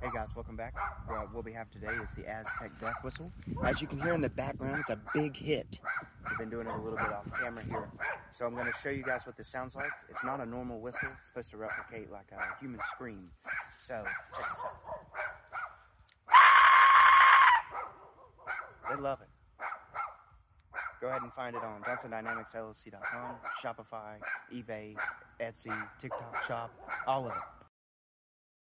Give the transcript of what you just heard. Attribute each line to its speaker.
Speaker 1: Hey guys, welcome back. What we have today is the Aztec Death Whistle. As you can hear in the background, it's a big hit. We've been doing it a little bit off camera here. So I'm going to show you guys what this sounds like. It's not a normal whistle. It's supposed to replicate like a human scream. So, check this out. They love it. Go ahead and find it on JohnsonDynamicsLLC.com, Shopify, eBay, Etsy, TikTok Shop, all of it.